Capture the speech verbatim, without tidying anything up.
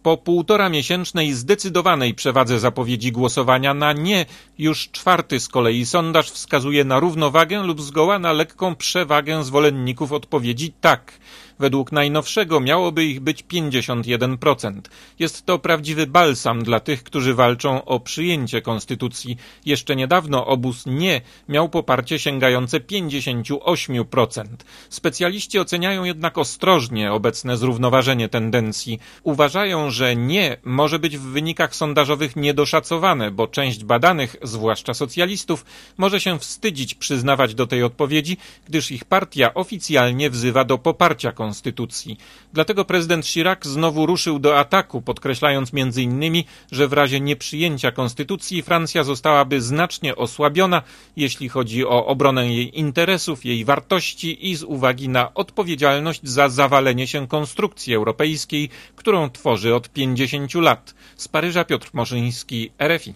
Po półtora miesięcznej zdecydowanej przewadze zapowiedzi głosowania na nie, już czwarty z kolei sondaż wskazuje na równowagę lub zgoła na lekką przewagę zwolenników odpowiedzi tak. Według najnowszego miałoby ich być pięćdziesiąt jeden procent. Jest to prawdziwy balsam dla tych, którzy walczą o przyjęcie konstytucji. Jeszcze niedawno obóz nie miał poparcie sięgające pięćdziesiąt osiem procent. Specjaliści oceniają jednak ostrożnie obecne zrównoważenie tendencji. Uważają, że nie może być w wynikach sondażowych niedoszacowane, bo część badanych, zwłaszcza socjalistów, może się wstydzić przyznawać do tej odpowiedzi, gdyż ich partia oficjalnie wzywa do poparcia konstytucji. Konstytucji. Dlatego prezydent Chirac znowu ruszył do ataku, podkreślając między innymi, że w razie nieprzyjęcia konstytucji Francja zostałaby znacznie osłabiona, jeśli chodzi o obronę jej interesów, jej wartości i z uwagi na odpowiedzialność za zawalenie się konstrukcji europejskiej, którą tworzy od pięćdziesięciu lat. Z Paryża Piotr Moszyński, R F I.